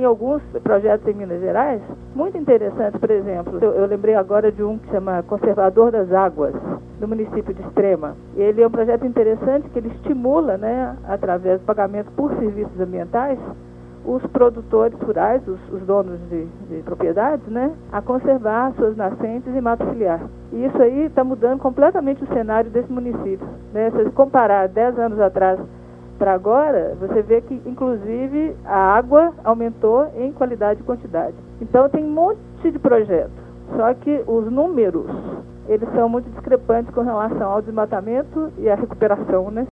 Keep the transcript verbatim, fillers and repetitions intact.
tem alguns projetos em Minas Gerais muito interessantes. Por exemplo, eu, eu lembrei agora de um que chama Conservador das Águas, do município de Extrema. Ele é um projeto interessante que ele estimula, né, através do pagamento por serviços ambientais, os produtores rurais, os, os donos de, de propriedades, né, a conservar suas nascentes e mata ciliar. E isso aí está mudando completamente o cenário desse município, né? Se você comparar dez anos atrás para agora, você vê que, inclusive, a água aumentou em qualidade e quantidade. Então, tem um monte de projetos, só que os números, eles são muito discrepantes com relação ao desmatamento e à recuperação, né?